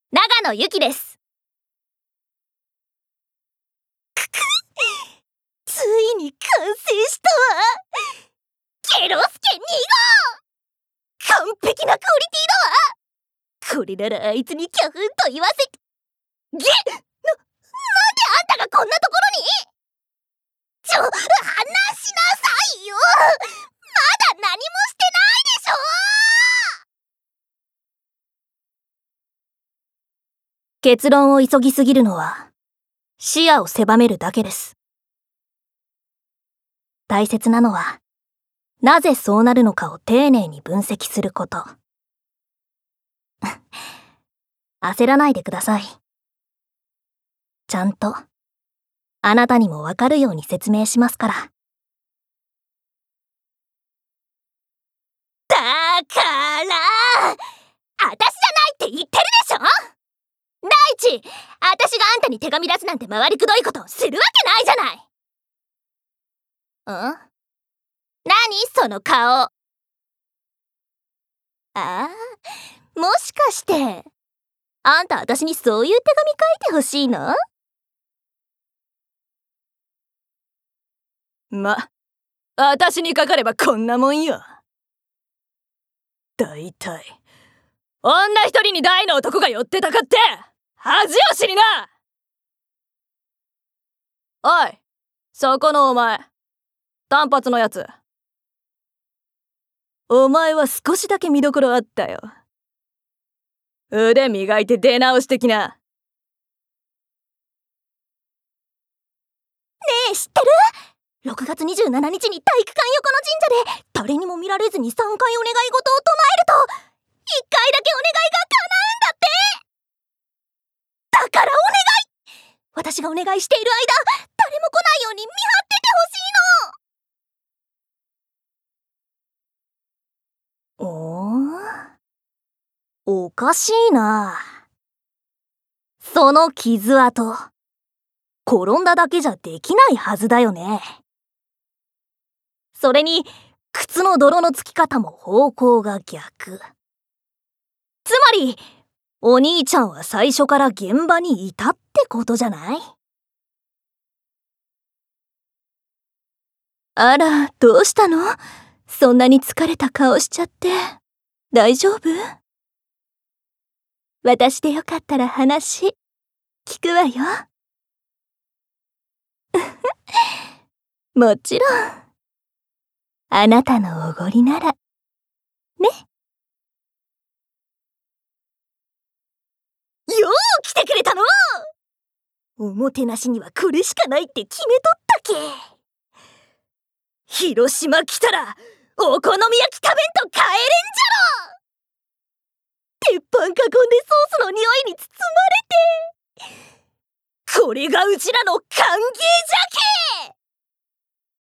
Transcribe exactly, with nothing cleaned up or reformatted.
長野ゆきです。くくついに完成したわ。ゲロスケに号、完璧なクオリティだわ。これならあいつにキャフンと言わせげな、なんであんたがこんなところに。ちょ、話しなさいよ。まだ何もしてないでしょ。結論を急ぎすぎるのは視野を狭めるだけです。大切なのはなぜそうなるのかを丁寧に分析すること。焦らないでください。ちゃんとあなたにもわかるように説明しますから。だからあたしじゃないって言ってるでしょ。第一、あたしがあんたに手紙出すなんて回りくどいことするわけないじゃない。ん？何その顔。ああ、もしかしてあんたあたしにそういう手紙書いてほしいの？ま、あたしにかかればこんなもんよ。だいたい女一人に大の男が寄ってたかって恥を知りな。おい、そこのお前、短髪のやつ、お前は少しだけ見どころあったよ。腕磨いて出直してきな。ねえ、知ってる？ろくがつにじゅうしちにちに体育館横の神社で誰にも見られずにさんかいお願い事を唱えるといっかいだけお願いが叶うんだって。だからお願い。私がお願いしている間誰も来ないように見張っててほしいの。おー、おかしいな。その傷跡転んだだけじゃできないはずだよね。それに靴の泥のつき方も方向が逆。つまりお兄ちゃんは最初から現場にいたってことじゃない？あら、どうしたの？そんなに疲れた顔しちゃって。大丈夫？私でよかったら話聞くわよ。もちろん。あなたのおごりならね。よう来てくれたの。おもてなしにはこれしかないって決めとったけ。広島来たらお好み焼き食べんと帰れんじゃろ。鉄板囲んでソースの匂いに包まれて、これがうちらの歓迎じゃけ。